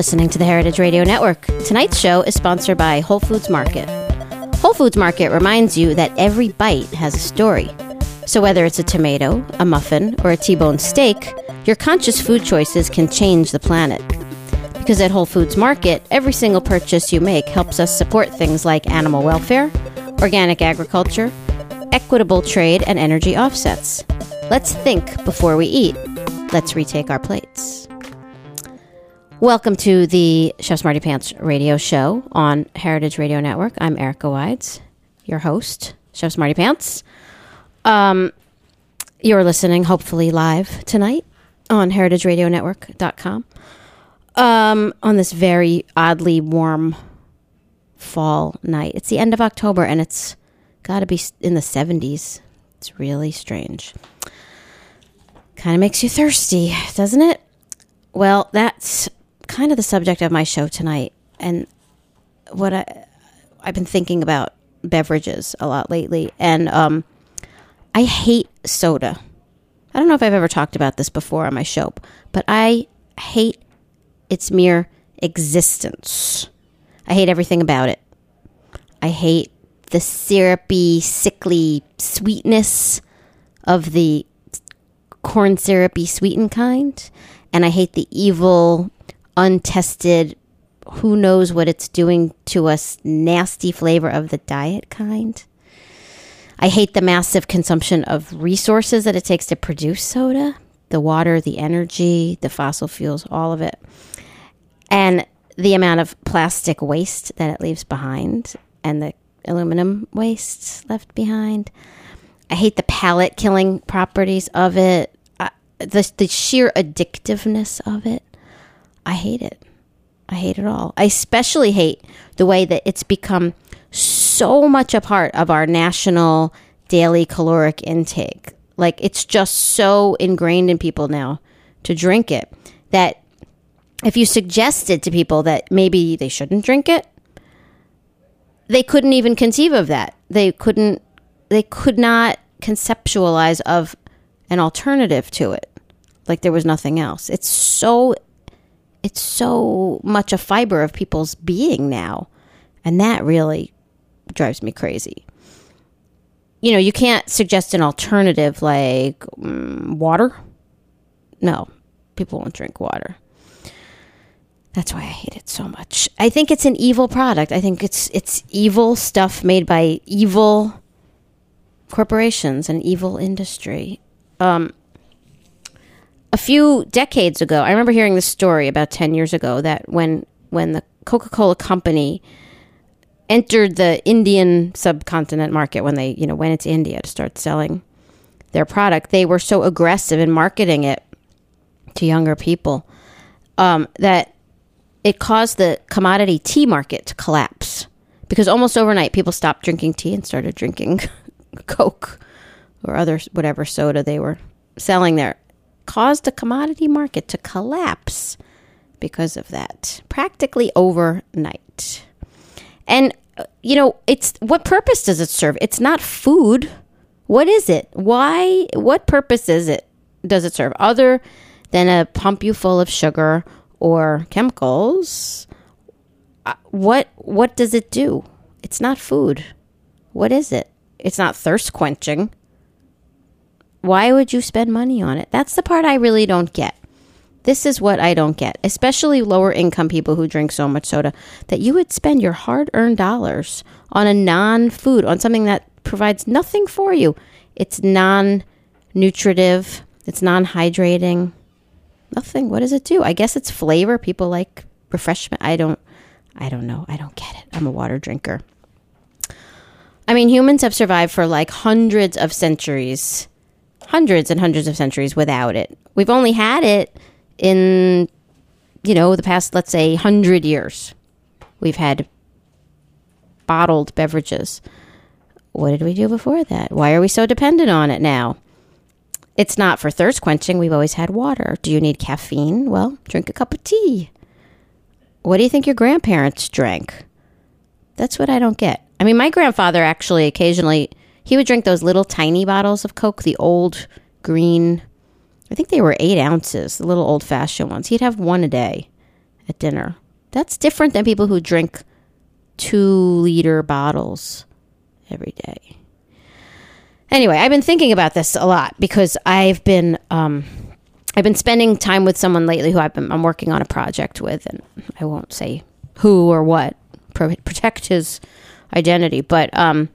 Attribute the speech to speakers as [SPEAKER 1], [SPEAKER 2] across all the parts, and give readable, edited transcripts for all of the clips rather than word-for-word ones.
[SPEAKER 1] listening to the Heritage Radio Network. Tonight's show is sponsored by Whole Foods Market. Whole Foods Market reminds you that every bite has a story. So whether it's a tomato, a muffin, or a T-bone steak, your conscious food choices can change the planet. Because at Whole Foods Market, every single purchase you make helps us support things like animal welfare, organic agriculture, equitable trade, and energy offsets. Let's think before we eat. Let's retake our plates. Welcome to the Chef Smarty Pants radio show on Heritage Radio Network. I'm Erica Wides, your host, Chef Smarty Pants. You're listening, hopefully, live tonight on heritageradionetwork.com on this very oddly warm fall night. It's the end of October, and it's got to be in the 70s. It's really strange. Kind of makes you thirsty, doesn't it? Well, that's kind of the subject of my show tonight, and what I've been thinking about beverages a lot lately, and I hate soda. I don't know if I've ever talked about this before on my show, but I hate its mere existence. I hate everything about it. I hate the syrupy, sickly sweetness of the corn syrupy sweetened kind, and I hate the evil, untested, who knows what it's doing to us, nasty flavor of the diet kind. I hate the massive consumption of resources that it takes to produce soda, the water, the energy, the fossil fuels, all of it, and the amount of plastic waste that it leaves behind and the aluminum waste left behind. I hate the palate killing properties of it, the sheer addictiveness of it. I hate it. I hate it all. I especially hate the way that it's become so much a part of our national daily caloric intake. Like, it's just so ingrained in people now to drink it that if you suggested to people that maybe they shouldn't drink it, they couldn't even conceive of that. They could not conceptualize of an alternative to it. Like there was nothing else. It's so much a fiber of people's being now. And that really drives me crazy. You know, you can't suggest an alternative like water. No, people won't drink water. That's why I hate it so much. I think it's an evil product. I think it's evil stuff made by evil corporations and evil industry. A few decades ago, I remember hearing this story about 10 years ago that when the Coca-Cola company entered the Indian subcontinent market, when they went into India to start selling their product, they were so aggressive in marketing it to younger people that it caused the commodity tea market to collapse, because almost overnight people stopped drinking tea and started drinking Coke or other whatever soda they were selling there. Caused the commodity market to collapse because of that, practically overnight. And it's, what purpose does it serve? It's not food. What is it? Why? What purpose does it serve other than to pump you full of sugar or chemicals? What does it do? It's not food. What is it? It's not thirst quenching. Why would you spend money on it? That's the part I really don't get. This is what I don't get, especially lower income people who drink so much soda, that you would spend your hard-earned dollars on a non-food, on something that provides nothing for you. It's non-nutritive. It's non-hydrating. Nothing. What does it do? I guess it's flavor. People like refreshment. I don't know. I don't get it. I'm a water drinker. I mean, humans have survived for like hundreds and hundreds of centuries without it. We've only had it in, the past, let's say, 100 years. We've had bottled beverages. What did we do before that? Why are we so dependent on it now? It's not for thirst quenching. We've always had water. Do you need caffeine? Well, drink a cup of tea. What do you think your grandparents drank? That's what I don't get. I mean, my grandfather actually occasionally, he would drink those little tiny bottles of Coke, the old green, I think they were 8 ounces, the little old-fashioned ones. He'd have one a day. at dinner. That's different than people who drink 2-liter bottles every day. Anyway, I've been thinking about this a lot because I've been spending time with someone lately who I'm working on a project with, and I won't say who or what, protect his identity, but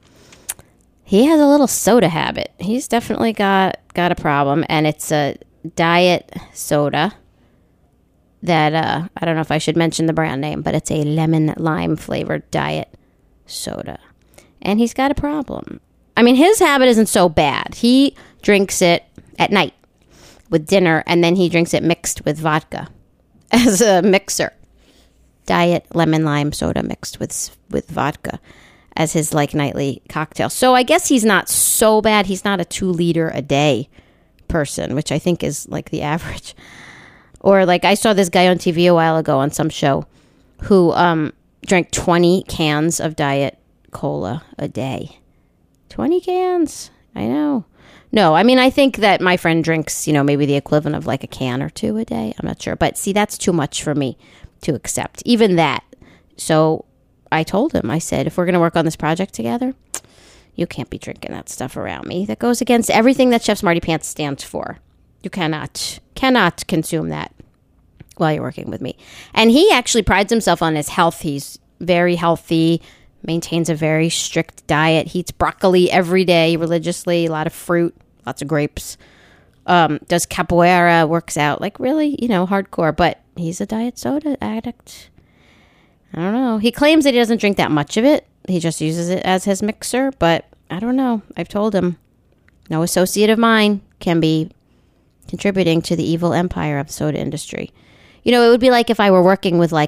[SPEAKER 1] he has a little soda habit. He's definitely got a problem, and it's a diet soda that I don't know if I should mention the brand name, but it's a lemon lime flavored diet soda, and he's got a problem. I mean, his habit isn't so bad. He drinks it at night with dinner, and then he drinks it mixed with vodka as a mixer. Diet lemon lime soda mixed with vodka as his nightly cocktail. So I guess he's not so bad. He's not a 2-liter a day person, which I think is the average. Or I saw this guy on TV a while ago on some show who drank 20 cans of diet cola a day. 20 cans. I know. No, I mean, I think that my friend drinks, maybe the equivalent of a can or 2 a day. I'm not sure. But see, that's too much for me to accept. Even that. So I told him, I said, if we're going to work on this project together, you can't be drinking that stuff around me. That goes against everything that Chef Smarty Pants stands for. You cannot consume that while you're working with me. And he actually prides himself on his health. He's very healthy, maintains a very strict diet. He eats broccoli every day religiously, a lot of fruit, lots of grapes. Does capoeira, works out, really, hardcore. But he's a diet soda addict. I don't know. He claims that he doesn't drink that much of it. He just uses it as his mixer. But I don't know. I've told him no associate of mine can be contributing to the evil empire of the soda industry. It would be like if I were working with a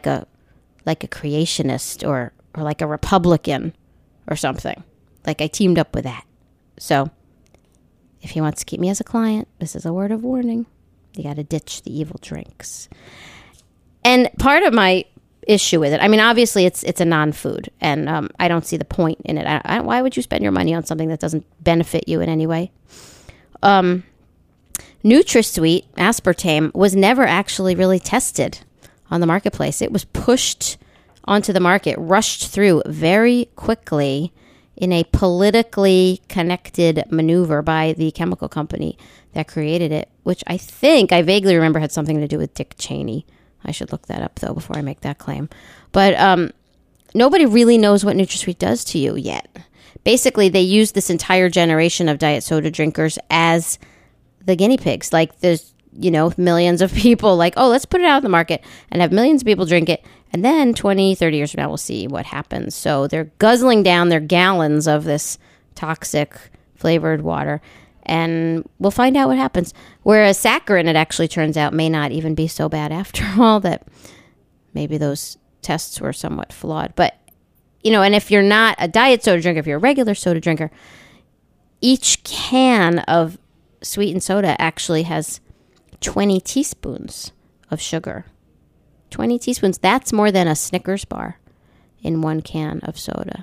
[SPEAKER 1] creationist or a Republican or something. I teamed up with that. So if he wants to keep me as a client, this is a word of warning. You got to ditch the evil drinks. And part of my issue with it, I mean, obviously it's a non-food, and I don't see the point in it. Why would you spend your money on something that doesn't benefit you in any way? NutraSweet aspartame was never actually really tested on the marketplace. It was pushed onto the market, rushed through very quickly in a politically connected maneuver by the chemical company that created it, which I vaguely remember had something to do with Dick Cheney. I should look that up, though, before I make that claim. But nobody really knows what NutraSweet does to you yet. Basically, they use this entire generation of diet soda drinkers as the guinea pigs. There's, millions of people let's put it out in the market and have millions of people drink it. And then 20, 30 years from now, we'll see what happens. So they're guzzling down their gallons of this toxic flavored water, and we'll find out what happens. Whereas saccharin, it actually turns out, may not even be so bad after all, that maybe those tests were somewhat flawed. But, and if you're not a diet soda drinker, if you're a regular soda drinker, each can of sweetened soda actually has 20 teaspoons of sugar. 20 teaspoons. That's more than a Snickers bar in one can of soda.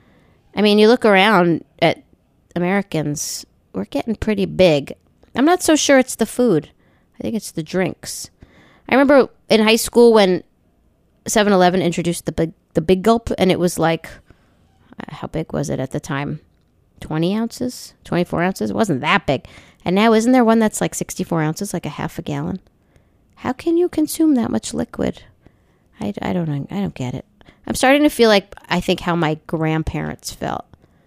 [SPEAKER 1] I mean, you look around at Americans, we're getting pretty big. I'm not so sure it's the food. I think it's the drinks. I remember in high school when 7-Eleven introduced the big gulp, and it was how big was it at the time? 20 ounces? 24 ounces? It wasn't that big. And now isn't there one that's 64 ounces, a half a gallon? How can you consume that much liquid? I don't know. I don't get it. I'm starting to feel I think how my grandparents felt.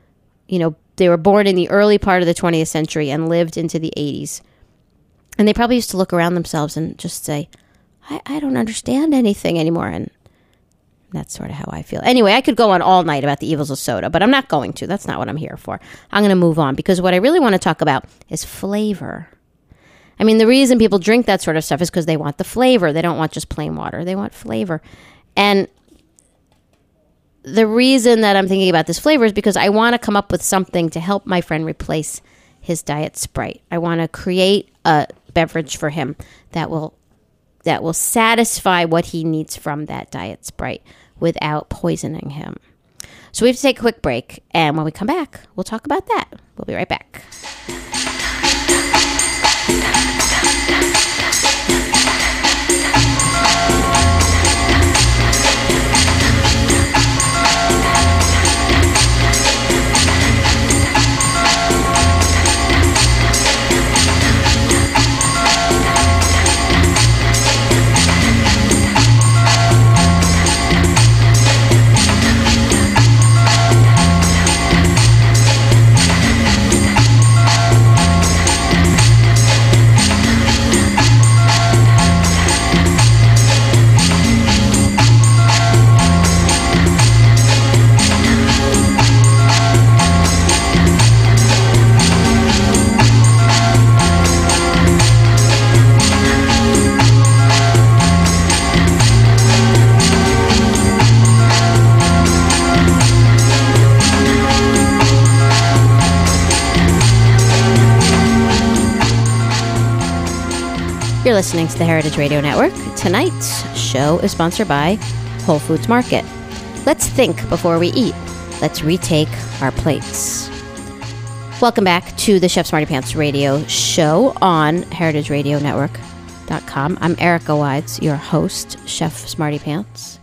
[SPEAKER 1] They were born in the early part of the 20th century and lived into the 80s. And they probably used to look around themselves and just say, I don't understand anything anymore. And that's sort of how I feel. Anyway, I could go on all night about the evils of soda, but I'm not going to. That's not what I'm here for. I'm going to move on because what I really want to talk about is flavor. I mean, the reason people drink that sort of stuff is because they want the flavor. They don't want just plain water. They want flavor. And the reason that I'm thinking about this flavor is because I want to come up with something to help my friend replace his Diet Sprite. I want to create a beverage for him that will satisfy what he needs from that Diet Sprite without poisoning him. So we have to take a quick break, and when we come back, we'll talk about that. We'll be right back. You're listening to the Heritage Radio Network. Tonight's show is sponsored by Whole Foods Market. Let's think before we eat. Let's retake our plates. Welcome back to the Chef Smarty Pants radio show on heritageradionetwork.com. I'm Erica Wides, your host, Chef Smarty Pants.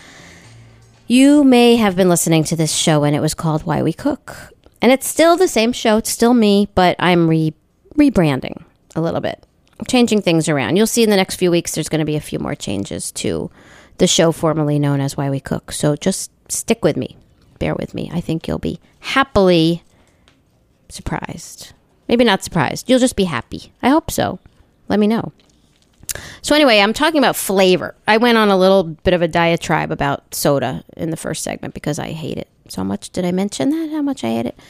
[SPEAKER 1] You may have been listening to this show and it was called Why We Cook. And it's still the same show. It's still me, but I'm rebranding a little bit. Changing things around. You'll see in the next few weeks there's going to be a few more changes to the show formerly known as Why We Cook. So just stick with me. Bear with me. I think you'll be happily surprised. Maybe not surprised. You'll just be happy. I hope so. Let me know. So anyway, I'm talking about flavor. I went on a little bit of a diatribe about soda in the first segment because I hate it so much. Did I mention that? How much I hate it?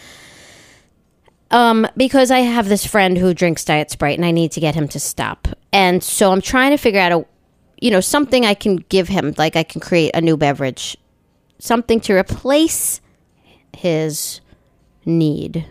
[SPEAKER 1] Because I have this friend who drinks Diet Sprite and I need to get him to stop. And so I'm trying to figure out something I can give him, like I can create a new beverage, something to replace his need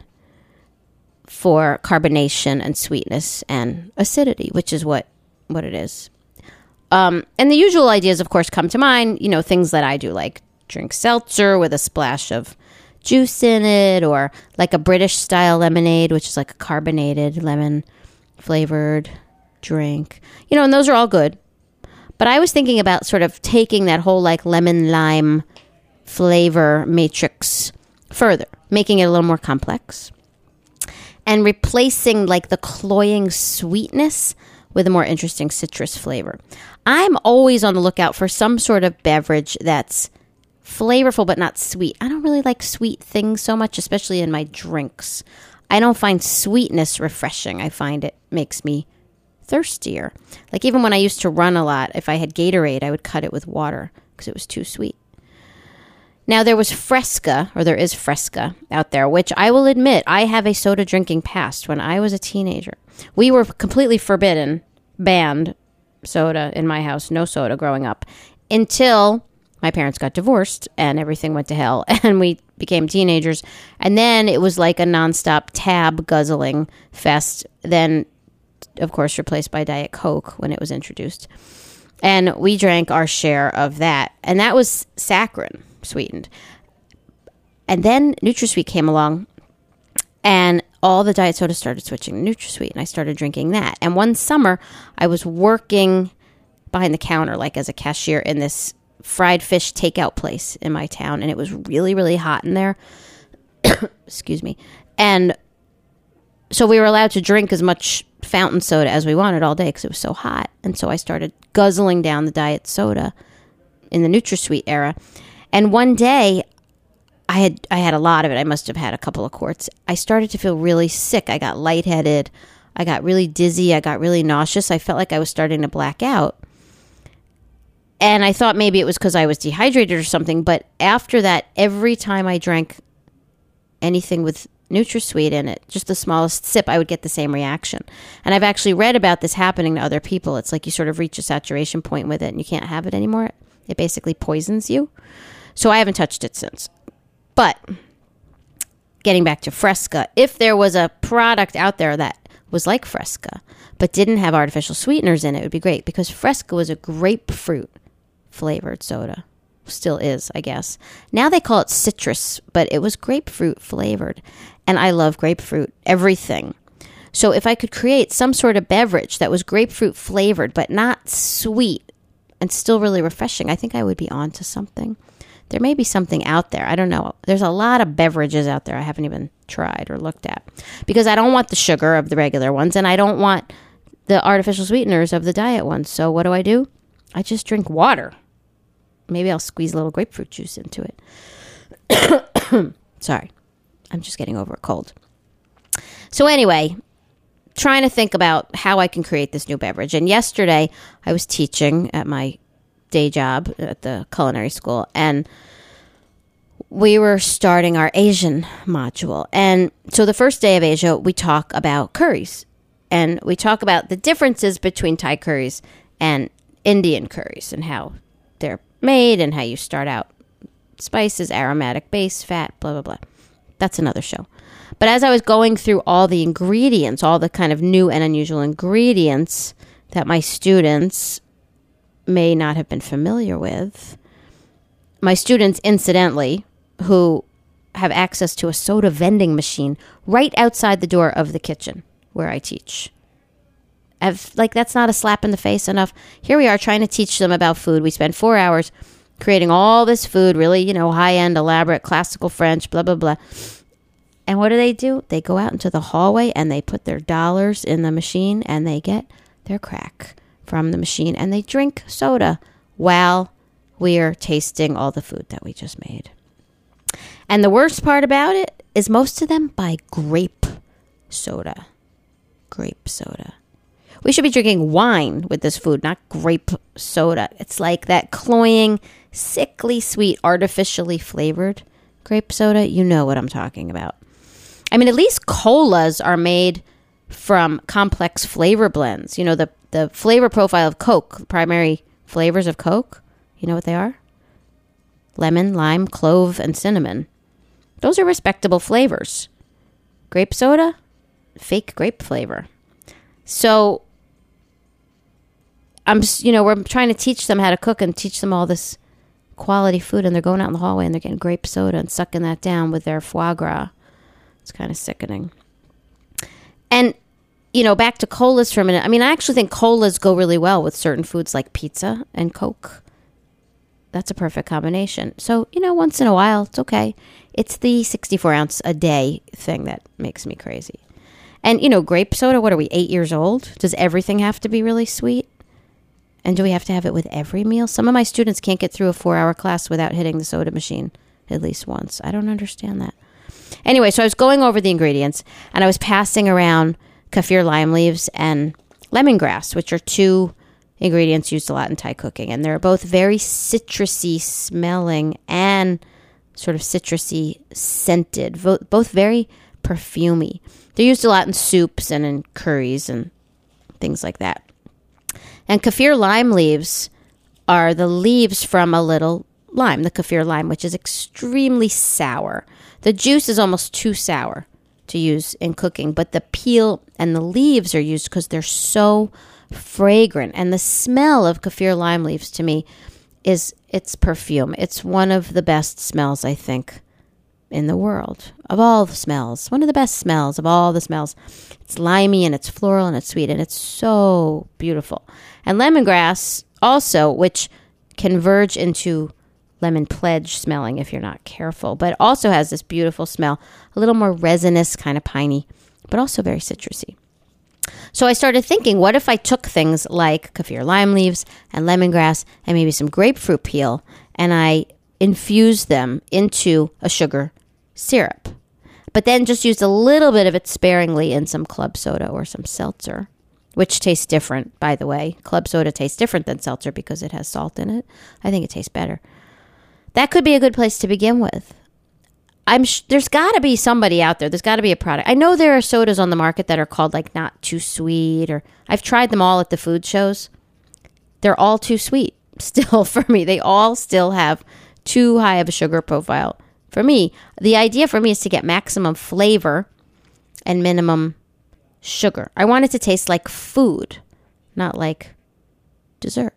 [SPEAKER 1] for carbonation and sweetness and acidity, which is what it is. And the usual ideas, of course, come to mind, things that I do, like drink seltzer with a splash of juice in it, or like a British style lemonade, which is like a carbonated lemon flavored drink, and those are all good. But I was thinking about sort of taking that whole like lemon lime flavor matrix further, making it a little more complex and replacing like the cloying sweetness with a more interesting citrus flavor. I'm always on the lookout for some sort of beverage that's flavorful but not sweet. I don't really like sweet things so much, especially in my drinks. I don't find sweetness refreshing. I find it makes me thirstier. Like even when I used to run a lot, if I had Gatorade, I would cut it with water because it was too sweet. Now there is Fresca out there, which I will admit I have a soda drinking past. When I was a teenager, we were completely banned soda in my house, no soda growing up, until my parents got divorced and everything went to hell and we became teenagers. And then it was like a nonstop tab guzzling fest. Then, of course, replaced by Diet Coke when it was introduced. And we drank our share of that. And that was saccharin sweetened. And then NutraSweet came along and all the diet sodas started switching to NutraSweet, and I started drinking that. And one summer, I was working behind the counter, like as a cashier in this fried fish takeout place in my town, and it was really, really hot in there. Excuse me. And so we were allowed to drink as much fountain soda as we wanted all day because it was so hot. And so I started guzzling down the diet soda in the NutraSweet era. And one day, I had a lot of it. I must have had a couple of quarts. I started to feel really sick. I got lightheaded. I got really dizzy. I got really nauseous. I felt like I was starting to black out. And I thought maybe it was because I was dehydrated or something. But after that, every time I drank anything with NutraSweet in it, just the smallest sip, I would get the same reaction. And I've actually read about this happening to other people. It's like you sort of reach a saturation point with it and you can't have it anymore. It basically poisons you. So I haven't touched it since. But getting back to Fresca, if there was a product out there that was like Fresca but didn't have artificial sweeteners in it, it would be great, because Fresca was a grapefruit flavored soda. Still is, I guess. Now they call it citrus, but it was grapefruit flavored. And I love grapefruit, everything. So if I could create some sort of beverage that was grapefruit flavored but not sweet and still really refreshing, I think I would be onto something. There may be something out there. I don't know. There's a lot of beverages out there I haven't even tried or looked at, because I don't want the sugar of the regular ones and I don't want the artificial sweeteners of the diet ones. So what do? I just drink water. Maybe I'll squeeze a little grapefruit juice into it. Sorry. I'm just getting over a cold. So anyway, trying to think about how I can create this new beverage. And yesterday I was teaching at my day job at the culinary school, and we were starting our Asian module. And so the first day of Asia, we talk about curries, and we talk about the differences between Thai curries and Indian curries and how they're made and how you start out spices, aromatic base, fat, blah, blah, blah. That's another show. But as I was going through all the ingredients, all the kind of new and unusual ingredients that my students may not have been familiar with. My students, incidentally, who have access to a soda vending machine right outside the door of the kitchen where I teach. That's not a slap in the face enough. Here we are trying to teach them about food. We spend 4 hours creating all this food, really, high-end, elaborate, classical French, blah, blah, blah. And what do? They go out into the hallway and they put their dollars in the machine and they get their crack from the machine and they drink soda while we're tasting all the food that we just made. And the worst part about it is most of them buy grape soda. Grape soda. We should be drinking wine with this food, not grape soda. It's like that cloying, sickly sweet, artificially flavored grape soda. You know what I'm talking about. I mean, at least colas are made from complex flavor blends. The flavor profile of Coke, the primary flavors of Coke, you know what they are? Lemon, lime, clove, and cinnamon. Those are respectable flavors. Grape soda, fake grape flavor. So, we're trying to teach them how to cook and teach them all this quality food, and they're going out in the hallway and they're getting grape soda and sucking that down with their foie gras. It's kind of sickening. And, back to colas for a minute. I mean, I actually think colas go really well with certain foods like pizza and Coke. That's a perfect combination. So, once in a while, it's okay. It's the 64 ounce a day thing that makes me crazy. And, grape soda, what are we, 8 years old? Does everything have to be really sweet? And do we have to have it with every meal? Some of my students can't get through a 4-hour class without hitting the soda machine at least once. I don't understand that. Anyway, so I was going over the ingredients, and I was passing around kaffir lime leaves and lemongrass, which are two ingredients used a lot in Thai cooking. And they're both very citrusy smelling and sort of citrusy scented, both very perfumey. They're used a lot in soups and in curries and things like that. And kaffir lime leaves are the leaves from a little lime, the kaffir lime, which is extremely sour. The juice is almost too sour to use in cooking, but the peel and the leaves are used because they're so fragrant. And the smell of kaffir lime leaves to me is its perfume. It's one of the best smells, I think, in the world. Of all the smells, one of the best smells of all the smells. It's limey and it's floral and it's sweet and it's so beautiful. And lemongrass also, which can verge into lemon pledge smelling if you're not careful, but also has this beautiful smell, a little more resinous, kind of piney, but also very citrusy. So I started thinking, what if I took things like kaffir lime leaves and lemongrass and maybe some grapefruit peel and I infused them into a sugar syrup, but then just used a little bit of it sparingly in some club soda or some seltzer, which tastes different, by the way. Club soda tastes different than seltzer because it has salt in it. I think it tastes better. That could be a good place to begin with. There's got to be somebody out there. There's got to be a product. I know there are sodas on the market that are called like not too sweet, or I've tried them all at the food shows. They're all too sweet still for me. They all still have too high of a sugar profile for me. The idea for me is to get maximum flavor and minimum sugar. I want it to taste like food, not like dessert.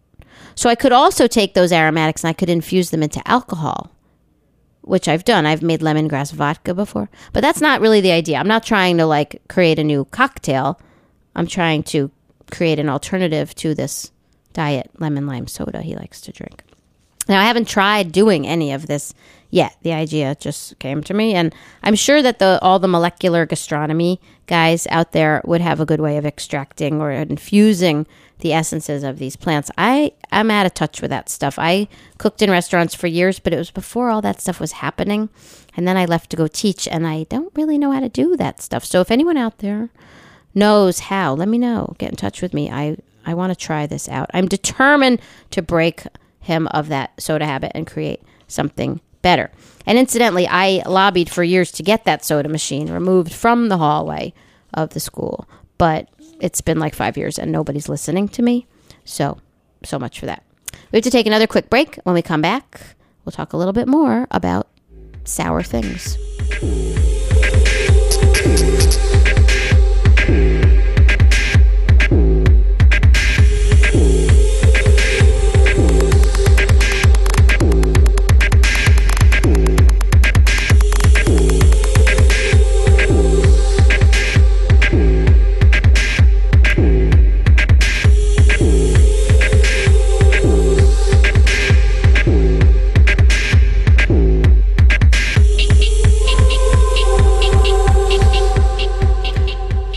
[SPEAKER 1] So I could also take those aromatics and I could infuse them into alcohol, which I've done. I've made lemongrass vodka before, but that's not really the idea. I'm not trying to like create a new cocktail. I'm trying to create an alternative to this diet lemon lime soda he likes to drink. Now, I haven't tried doing any of this yet. The idea just came to me, and I'm sure that all the molecular gastronomy guys out there would have a good way of extracting or infusing the essences of these plants. I'm out of touch with that stuff. I cooked in restaurants for years, but it was before all that stuff was happening, and then I left to go teach, and I don't really know how to do that stuff. So if anyone out there knows how, let me know. Get in touch with me. I want to try this out. I'm determined to break him of that soda habit and create something better. And incidentally, I lobbied for years to get that soda machine removed from the hallway of the school, but it's been like 5 years and nobody's listening to me. So much for that. We have to take another quick break. When we come back, we'll talk a little bit more about sour things.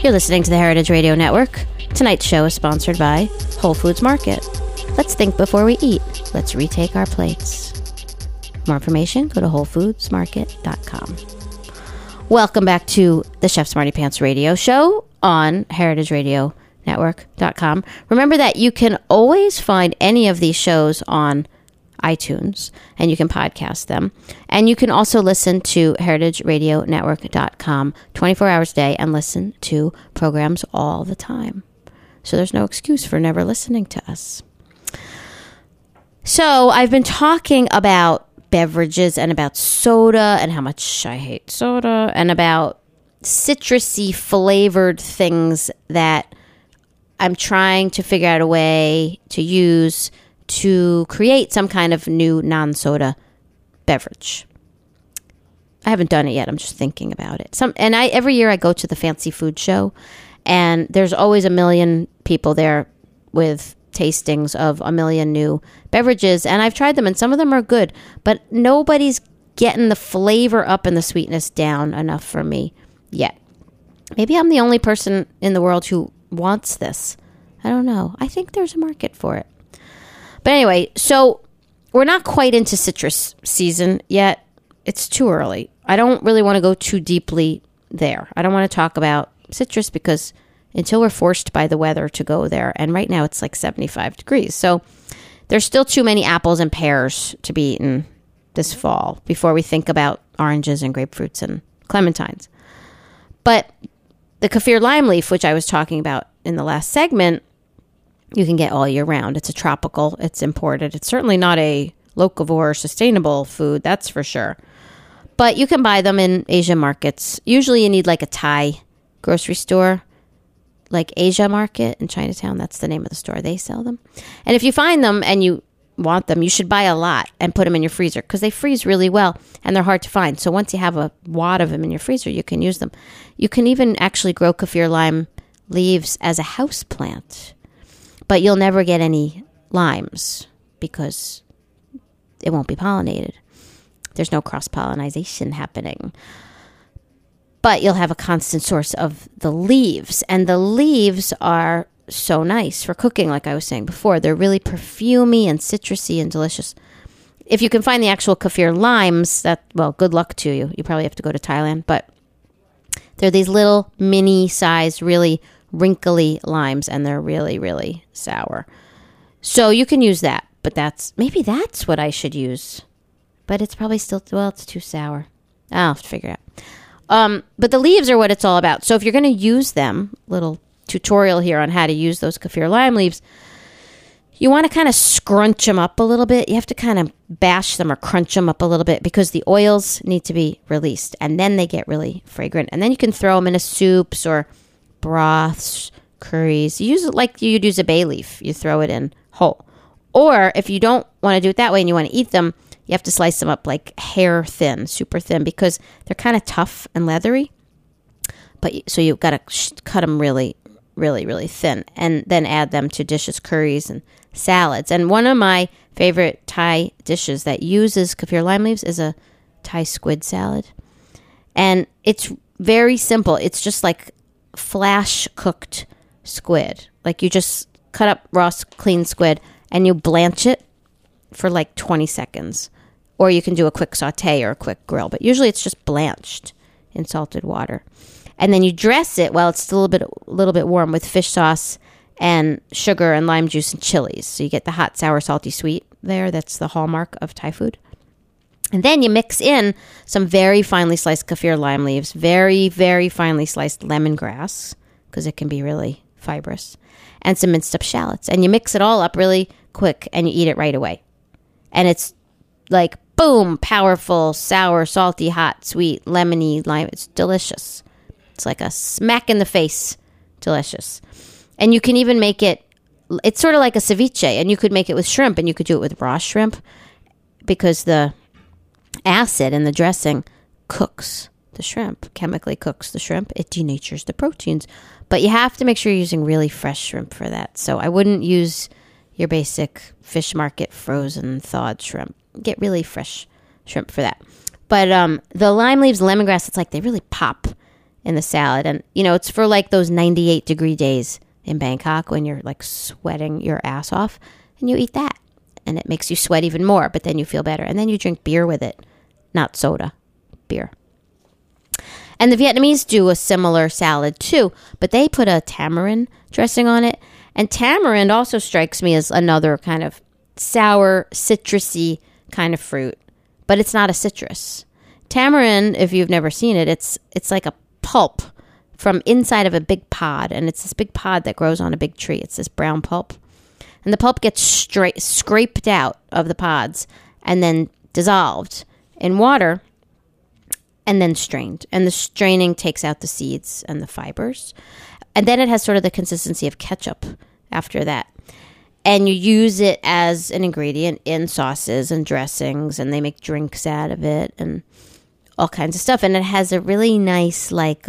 [SPEAKER 1] You're listening to the Heritage Radio Network. Tonight's show is sponsored by Whole Foods Market. Let's think before we eat. Let's retake our plates. More information, go to WholeFoodsMarket.com. Welcome back to the Chef Smarty Pants radio show on HeritageRadioNetwork.com. Remember that you can always find any of these shows on iTunes, and you can podcast them. And you can also listen to HeritageRadioNetwork.com 24 hours a day and listen to programs all the time. So there's no excuse for never listening to us. So I've been talking about beverages and about soda and how much I hate soda and about citrusy flavored things that I'm trying to figure out a way to use to create some kind of new non-soda beverage. I haven't done it yet. I'm just thinking about it. Every year I go to the fancy food show, and there's always a million people there with tastings of a million new beverages, and I've tried them, and some of them are good, but nobody's getting the flavor up and the sweetness down enough for me yet. Maybe I'm the only person in the world who wants this. I don't know. I think there's a market for it. But anyway, so we're not quite into citrus season yet. It's too early. I don't really want to go too deeply there. I don't want to talk about citrus because until we're forced by the weather to go there, and right now it's like 75 degrees. So there's still too many apples and pears to be eaten this fall before we think about oranges and grapefruits and clementines. But the kaffir lime leaf, which I was talking about in the last segment, you can get all year round. It's a tropical. It's imported. It's certainly not a locavore sustainable food, that's for sure. But you can buy them in Asian markets. Usually you need like a Thai grocery store, like Asia Market in Chinatown. That's the name of the store. They sell them. And if you find them and you want them, you should buy a lot and put them in your freezer because they freeze really well and they're hard to find. So once you have a wad of them in your freezer, you can use them. You can even actually grow kaffir lime leaves as a house plant, but you'll never get any limes because it won't be pollinated. There's no cross-pollination happening. But you'll have a constant source of the leaves. And the leaves are so nice for cooking, like I was saying before. They're really perfumey and citrusy and delicious. If you can find the actual kaffir limes, good luck to you. You probably have to go to Thailand. But they're these little mini-sized, really wrinkly limes, and they're really, really sour. So you can use that. But maybe that's what I should use. But it's probably still, it's too sour. I'll have to figure it out. But the leaves are what it's all about. So if you're going to use them, little tutorial here on how to use those kaffir lime leaves, you want to kind of scrunch them up a little bit. You have to kind of bash them or crunch them up a little bit because the oils need to be released and then they get really fragrant. And then you can throw them into soups or broths, curries. You use it like you'd use a bay leaf. You throw it in whole. Or if you don't want to do it that way and you want to eat them, you have to slice them up like hair thin, super thin, because they're kind of tough and leathery. So you've got to cut them really, really, really thin and then add them to dishes, curries, and salads. And one of my favorite Thai dishes that uses kaffir lime leaves is a Thai squid salad. And it's very simple. It's just like flash cooked squid. Like you just cut up raw, clean squid and you blanch it for like 20 seconds. Or you can do a quick saute or a quick grill. But usually it's just blanched in salted water. And then you dress it while it's still a little bit warm with fish sauce and sugar and lime juice and chilies. So you get the hot, sour, salty, sweet there. That's the hallmark of Thai food. And then you mix in some very finely sliced kaffir lime leaves, very, very finely sliced lemongrass, because it can be really fibrous, and some minced up shallots. And you mix it all up really quick and you eat it right away. And it's like, boom, powerful, sour, salty, hot, sweet, lemony, lime. It's delicious. It's like a smack in the face. Delicious. And you can even make it, it's sort of like a ceviche, and you could make it with shrimp, and you could do it with raw shrimp because the acid in the dressing cooks the shrimp, chemically cooks the shrimp. It denatures the proteins. But you have to make sure you're using really fresh shrimp for that. So I wouldn't use your basic fish market frozen thawed shrimp. Get really fresh shrimp for that. But the lime leaves, lemongrass, it's like they really pop in the salad. And, it's for like those 98-degree days in Bangkok when you're like sweating your ass off, and you eat that. And it makes you sweat even more, but then you feel better. And then you drink beer with it, not soda, beer. And the Vietnamese do a similar salad too, but they put a tamarind dressing on it. And tamarind also strikes me as another kind of sour, citrusy kind of fruit, but it's not a citrus. Tamarind, if you've never seen it, it's like a pulp from inside of a big pod, and it's this big pod that grows on a big tree. It's this brown pulp. And the pulp gets scraped out of the pods and then dissolved in water and then strained. And the straining takes out the seeds and the fibers. And then it has sort of the consistency of ketchup after that. And you use it as an ingredient in sauces and dressings, and they make drinks out of it and all kinds of stuff. And it has a really nice, like,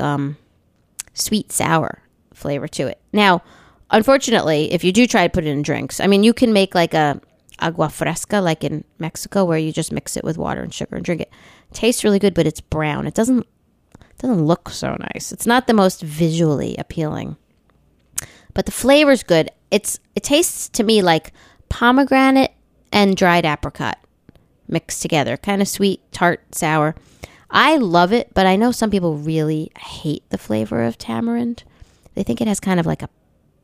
[SPEAKER 1] sweet sour flavor to it. Now, unfortunately, if you do try to put it in drinks, I mean, you can make like a agua fresca, like in Mexico, where you just mix it with water and sugar and drink it. It tastes really good, but it's brown. It doesn't look so nice. It's not the most visually appealing, but the flavor's good. It tastes to me like pomegranate and dried apricot mixed together, kind of sweet, tart, sour. I love it, but I know some people really hate the flavor of tamarind. They think it has kind of like a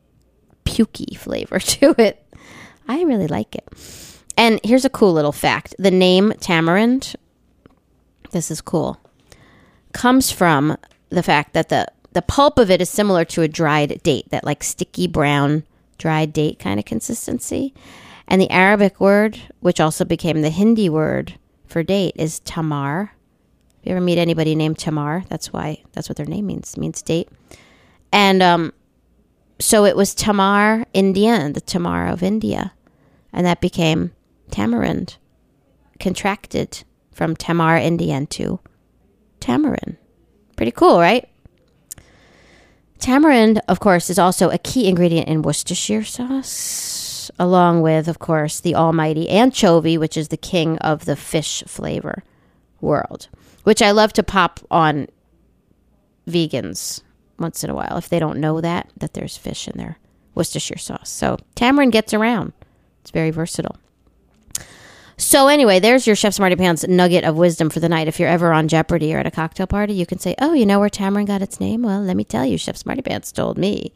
[SPEAKER 1] pukey flavor to it. I really like it. And here's a cool little fact. The name tamarind, this is cool, comes from the fact that the pulp of it is similar to a dried date, that like sticky brown dried date kind of consistency. And the Arabic word, which also became the Hindi word for date, is tamar. If you ever meet anybody named Tamar, that's what their name means date. And so it was Tamar Indian, the Tamar of India. And that became tamarind, contracted from Tamar Indian to tamarind. Pretty cool, right? Tamarind, of course, is also a key ingredient in Worcestershire sauce, along with, of course, the almighty anchovy, which is the king of the fish flavor world, which I love to pop on vegans once in a while if they don't know that there's fish in their Worcestershire sauce. So tamarind gets around. It's very versatile. So anyway, there's your Chef Smarty Pants nugget of wisdom for the night. If you're ever on Jeopardy or at a cocktail party, you can say, oh, you know where tamarind got its name? Well, let me tell you, Chef Smarty Pants told me.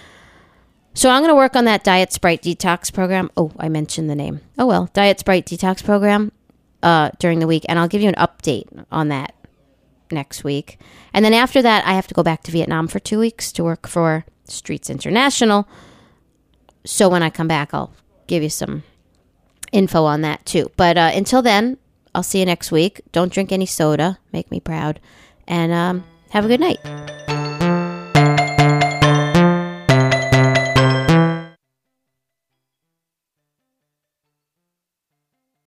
[SPEAKER 1] So I'm going to work on that Diet Sprite detox program. Oh, I mentioned the name. Oh, well, Diet Sprite detox program during the week. And I'll give you an update on that next week. And then after that, I have to go back to Vietnam for 2 weeks to work for Streets International. So when I come back, I'll give you some info on that too. But until then, I'll see you next week. Don't drink any soda. Make me proud. And have a good night.